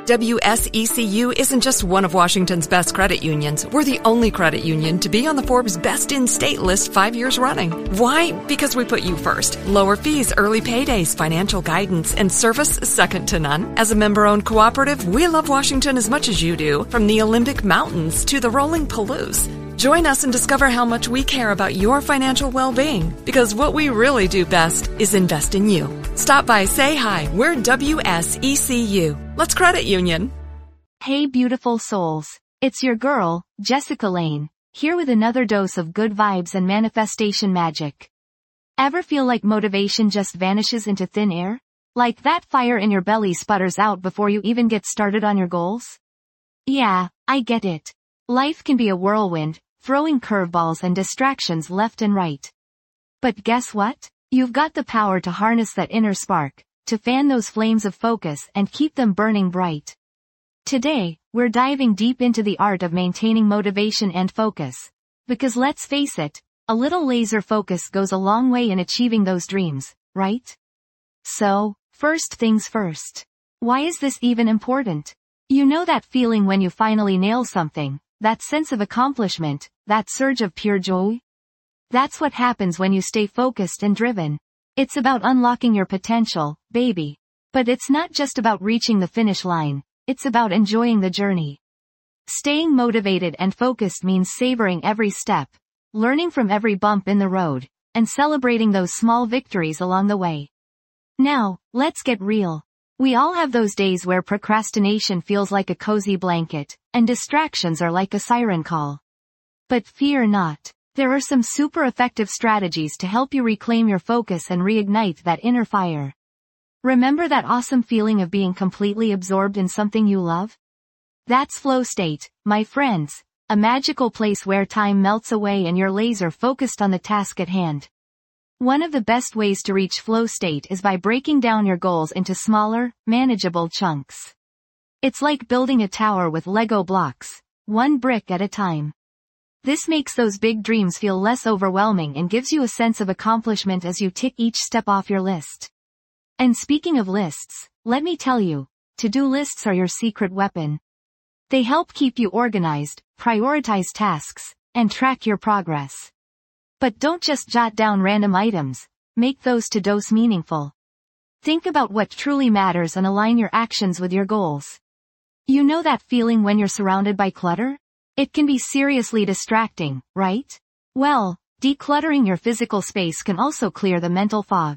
WSECU isn't just one of Washington's best credit unions. We're the only credit union to be on the Forbes Best in State list 5 years running. Why? Because we put you first. Lower fees, early paydays, financial guidance, and service second to none. As a member-owned cooperative, we love Washington as much as you do, from the Olympic Mountains to the rolling Palouse. Join us and discover how much we care about your financial well-being, because what we really do best is invest in you. Stop by, say hi. We're WSECU. Let's credit union. Hey beautiful souls. It's your girl, Jessica Lane, here with another dose of good vibes and manifestation magic. Ever feel like motivation just vanishes into thin air? Like that fire in your belly sputters out before you even get started on your goals? Yeah, I get it. Life can be a whirlwind, throwing curveballs and distractions left and right. But guess what? You've got the power to harness that inner spark, to fan those flames of focus and keep them burning bright. Today, we're diving deep into the art of maintaining motivation and focus. Because let's face it, a little laser focus goes a long way in achieving those dreams, right? So, first things first. Why is this even important? You know that feeling when you finally nail something, that sense of accomplishment, that surge of pure joy? That's what happens when you stay focused and driven. It's about unlocking your potential, baby. But it's not just about reaching the finish line, it's about enjoying the journey. Staying motivated and focused means savoring every step, learning from every bump in the road, and celebrating those small victories along the way. Now, let's get real. We all have those days where procrastination feels like a cozy blanket, and distractions are like a siren call. But fear not. There are some super effective strategies to help you reclaim your focus and reignite that inner fire. Remember that awesome feeling of being completely absorbed in something you love? That's flow state, my friends, a magical place where time melts away and you're laser focused on the task at hand. One of the best ways to reach flow state is by breaking down your goals into smaller, manageable chunks. It's like building a tower with Lego blocks, one brick at a time. This makes those big dreams feel less overwhelming and gives you a sense of accomplishment as you tick each step off your list. And speaking of lists, let me tell you, to-do lists are your secret weapon. They help keep you organized, prioritize tasks, and track your progress. But don't just jot down random items, make those to-dos meaningful. Think about what truly matters and align your actions with your goals. You know that feeling when you're surrounded by clutter? It can be seriously distracting, right? Well, decluttering your physical space can also clear the mental fog.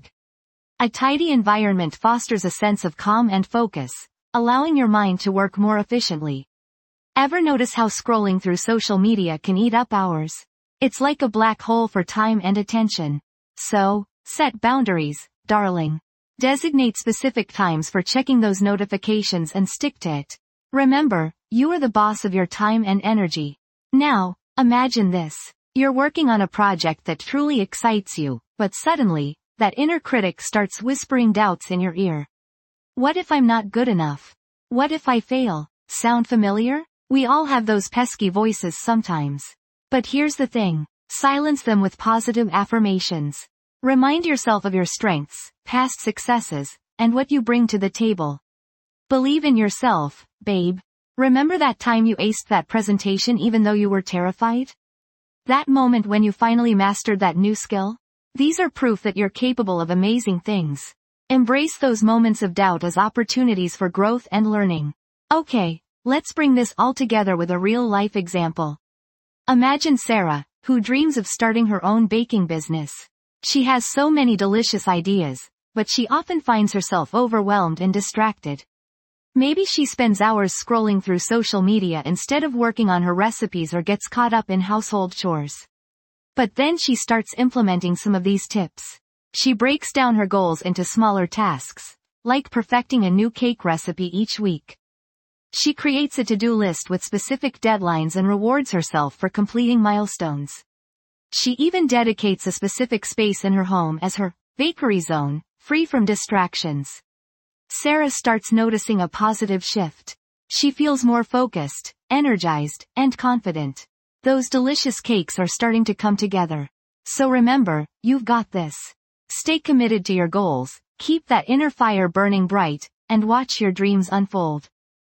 A tidy environment fosters a sense of calm and focus, allowing your mind to work more efficiently. Ever notice how scrolling through social media can eat up hours? It's like a black hole for time and attention. So, set boundaries, darling. Designate specific times for checking those notifications and stick to it. Remember, you are the boss of your time and energy. Now, imagine this. You're working on a project that truly excites you, but suddenly, that inner critic starts whispering doubts in your ear. What if I'm not good enough? What if I fail? Sound familiar? We all have those pesky voices sometimes. But here's the thing. Silence them with positive affirmations. Remind yourself of your strengths, past successes, and what you bring to the table. Believe in yourself, babe. Remember that time you aced that presentation even though you were terrified? That moment when you finally mastered that new skill? These are proof that you're capable of amazing things. Embrace those moments of doubt as opportunities for growth and learning. Okay, let's bring this all together with a real-life example. Imagine Sarah, who dreams of starting her own baking business. She has so many delicious ideas, but she often finds herself overwhelmed and distracted. Maybe she spends hours scrolling through social media instead of working on her recipes or gets caught up in household chores. But then she starts implementing some of these tips. She breaks down her goals into smaller tasks, like perfecting a new cake recipe each week. She creates a to-do list with specific deadlines and rewards herself for completing milestones. She even dedicates a specific space in her home as her bakery zone, free from distractions. Sarah starts noticing a positive shift. She feels more focused, energized, and confident. Those delicious cakes are starting to come together. So remember, you've got this. Stay committed to your goals, keep that inner fire burning bright, and watch your dreams unfold.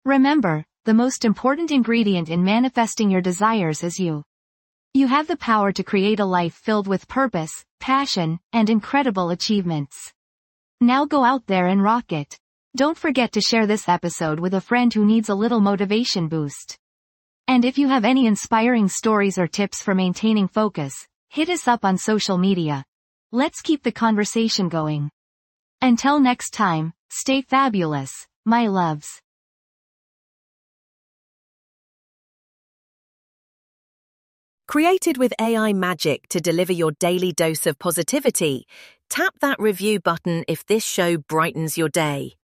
Remember, the most important ingredient in manifesting your desires is you. You have the power to create a life filled with purpose, passion, and incredible achievements. Now go out there and rock it. Don't forget to share this episode with a friend who needs a little motivation boost. And if you have any inspiring stories or tips for maintaining focus, hit us up on social media. Let's keep the conversation going. Until next time, stay fabulous, my loves. Created with AI magic to deliver your daily dose of positivity, tap that review button if this show brightens your day.